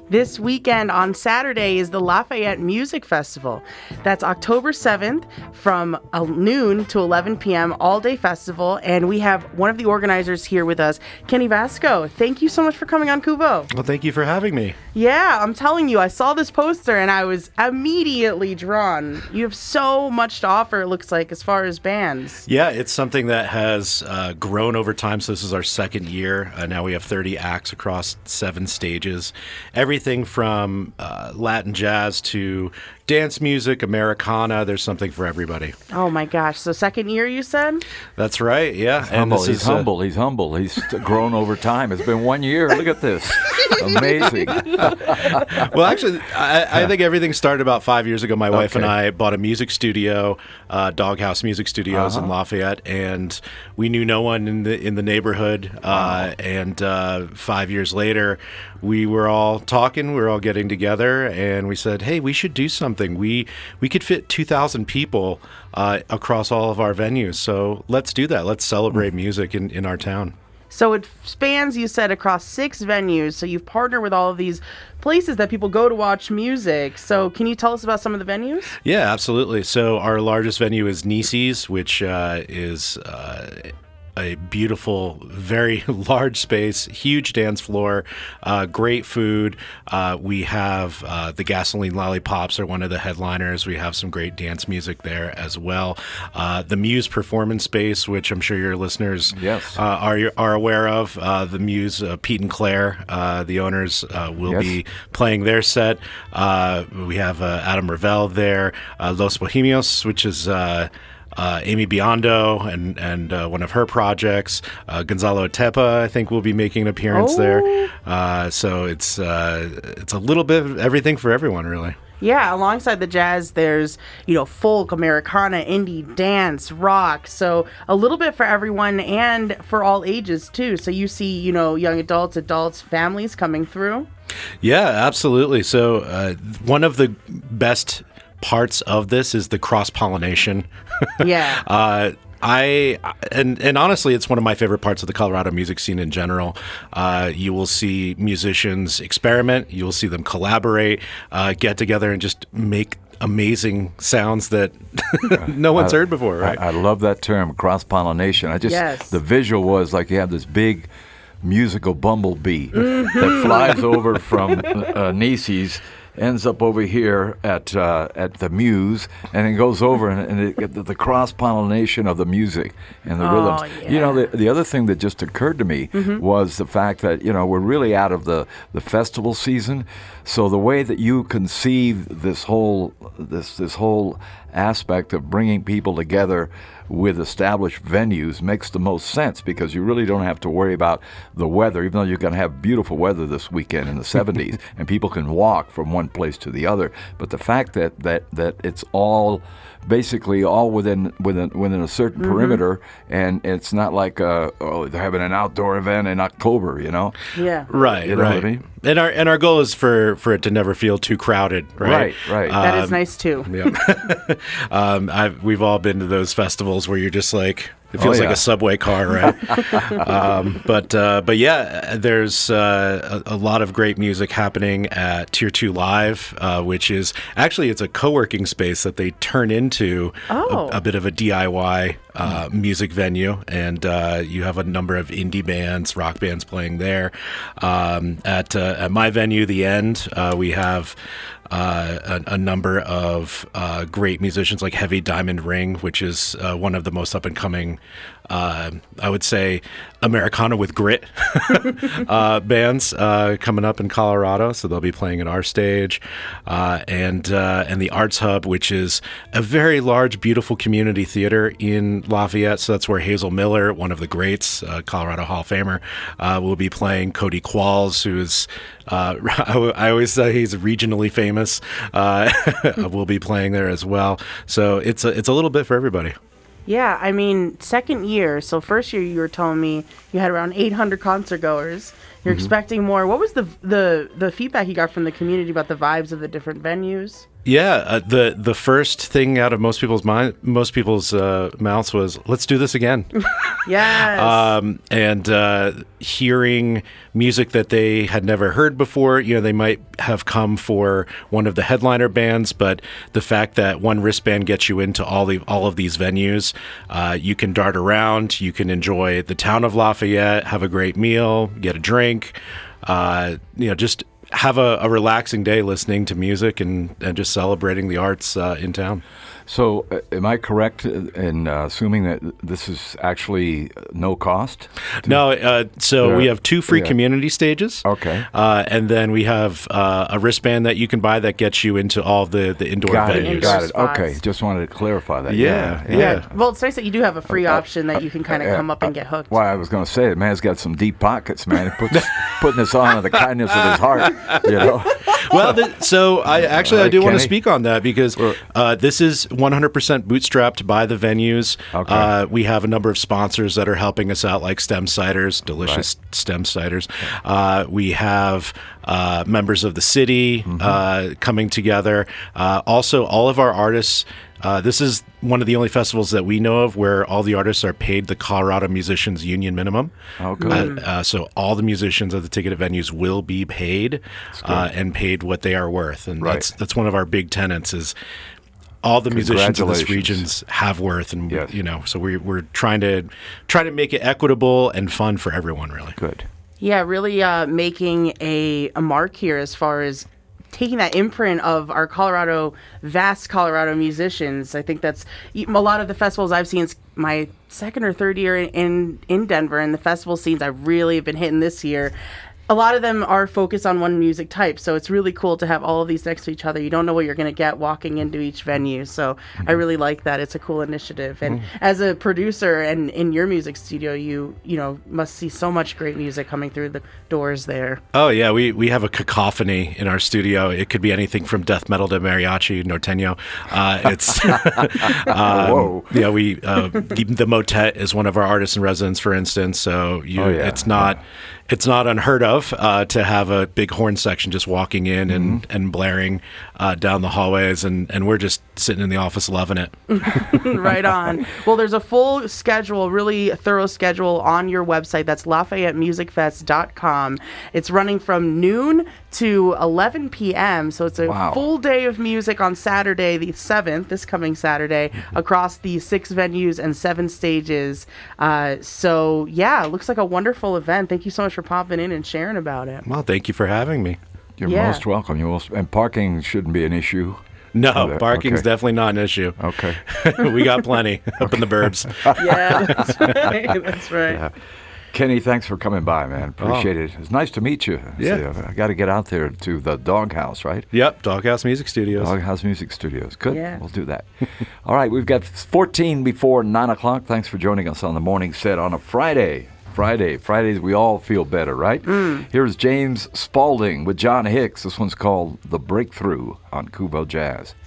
This weekend on Saturday is the Lafayette Music Festival. That's October 7th from noon to 11 p.m. all-day festival. And we have one of the organizers here with us, Kenny Vasco. Thank you so much for coming on Kubo. Well, thank you for having me. Yeah, I'm telling you, I saw this poster and I was immediately drawn. You have so much to offer, it looks like, as far as bands. Yeah, it's something that has grown over time. So this is our second year. Now we have 30 acts across 7 stages. Everything from Latin jazz to dance music, Americana. There's something for everybody. Oh my gosh. So second year, you said? That's right. Yeah. He's humble. He's humble. He's grown over time. It's been 1 year. Look at this. Amazing. Well, actually, I think everything started about 5 years ago. My wife and I bought a music studio, Doghouse Music Studios in Lafayette, and we knew no one in the neighborhood. And 5 years later, we were all talking. We were all getting together, and we said, "Hey, we should do something. We could fit 2,000 people across all of our venues. So let's do that. Let's celebrate music in our town." So it spans, you said, across 6 venues. So you've partnered with all of these places that people go to watch music. So can you tell us about some of the venues? Yeah, absolutely. So our largest venue is Nisi's, which is a beautiful, very large space, huge dance floor, great food. We have the Gasoline Lollipops are one of the headliners. We have some great dance music there as well. The Muse Performance Space, which I'm sure your listeners are aware of. The Muse, Pete and Claire, the owners, will be playing their set. We have Adam Revell there. Los Bohemios, which is Amy Biondo and one of her projects. Gonzalo Tepa, I think, will be making an appearance there. So it's a little bit of everything for everyone, really. Yeah, alongside the jazz, there's, folk, Americana, indie, dance, rock. So a little bit for everyone and for all ages, too. So you see, young adults, families coming through. Yeah, absolutely. So one of the best parts of this is the cross-pollination. Yeah. And honestly, it's one of my favorite parts of the Colorado music scene in general. You will see musicians experiment. You will see them collaborate, get together, and just make amazing sounds that no one's heard before. Right? I love that term, cross-pollination. The visual was like you have this big musical bumblebee that flies over from Nisi's, ends up over here at the Muse, and it goes over and the cross-pollination of the music and the rhythms. Yeah. The other thing that just occurred to me was the fact that, we're really out of the festival season. So the way that you conceive this whole aspect of bringing people together with established venues makes the most sense, because you really don't have to worry about the weather, even though you're going to have beautiful weather this weekend in the 70s and people can walk from one place to the other. But the fact that it's all basically all within a certain perimeter, and it's not like they're having an outdoor event in October, Yeah. Right, you know what I mean? And our goal is for it to never feel too crowded, right? Right. That is nice too. Yeah. We've all been to those festivals where you're just like, it feels like a subway car, right? But yeah, there's a lot of great music happening at Tier 2 Live, which is actually, it's a co-working space that they turn into a bit of a DIY music venue, and you have a number of indie bands, rock bands playing there. At my venue, The End, we have a number of great musicians like Heavy Diamond Ring, which is one of the most up-and-coming, I would say, Americana with grit bands coming up in Colorado. So they'll be playing at our stage. And the Arts Hub, which is a very large, beautiful community theater in Lafayette. So that's where Hazel Miller, one of the greats, Colorado Hall of Famer, will be playing. Cody Qualls, who is, I always say he's regionally famous, will be playing there as well. So it's a little bit for everybody. Yeah, I mean, second year. So first year you were telling me you had around 800 concert goers. You're expecting more. What was the feedback you got from the community about the vibes of the different venues? Yeah, the first thing out of most people's mouths was, "Let's do this again." Yes. And hearing music that they had never heard before. They might have come for one of the headliner bands, but the fact that one wristband gets you into all of these venues, you can dart around, you can enjoy the town of Lafayette, have a great meal, get a drink, just have a relaxing day listening to music and just celebrating the arts in town. So, am I correct in assuming that this is actually no cost? No. So we have 2 free community stages. Okay. And then we have a wristband that you can buy that gets you into all the indoor venues. Got it. Spots. Okay. Just wanted to clarify that. Yeah. Well, it's nice that you do have a free option that you can kind of come up and get hooked. Well, I was going to say, the man's got some deep pockets, man. Putting this on of the kindness of his heart, Well, so I do want to Kenny? speak on that because this is 100% bootstrapped by the venues. Okay. We have a number of sponsors that are helping us out, like Stem Ciders, delicious Stem Ciders. We have members of the city coming together. Also, all of our artists. This is one of the only festivals that we know of where all the artists are paid the Colorado Musicians Union minimum. Oh, good. So all the musicians at the ticketed venues will be paid and paid what they are worth. And that's one of our big tenets is all the musicians in this region have worth. And, so we're trying to make it equitable and fun for everyone, really. Good. Yeah, really making a mark here as far as taking that imprint of our vast Colorado musicians. I think that's a lot of the festivals I've seen. It's my second or third year in Denver, and the festival scenes I really have been hitting this year. A lot of them are focused on one music type, so it's really cool to have all of these next to each other. You don't know what you're going to get walking into each venue, so I really like that. It's a cool initiative. And as a producer and in your music studio, you must see so much great music coming through the doors there. Oh, yeah, we have a cacophony in our studio. It could be anything from death metal to mariachi, norteño. It's Whoa. The Motet is one of our artists in residence, for instance, so it's not unheard of to have a big horn section just walking in and blaring down the hallways, and we're just sitting in the office loving it. Right on. Well, there's a full schedule, really thorough schedule on your website. That's LafayetteMusicFest.com. It's running from noon to 11 p.m., so it's a full day of music on Saturday, the 7th, this coming Saturday, across the 6 venues and 7 stages. It looks like a wonderful event. Thank you so much for popping in and sharing about it. Well, thank you for having me. You're most welcome. And parking shouldn't be an issue. No, parking's definitely not an issue. Okay. We got plenty up in the burbs. Yeah, that's right. That's right. Yeah. Kenny, thanks for coming by, man. Appreciate it. It's nice to meet you. Yeah. I got to get out there to the Doghouse, right? Yep, Doghouse Music Studios. Doghouse Music Studios. Good. Yeah. We'll do that. All right, we've got 14 before 9 o'clock. Thanks for joining us on the morning set on a Friday. Fridays, we all feel better, right? Here's James Spaulding with John Hicks. This one's called The Breakthrough on Kubo Jazz.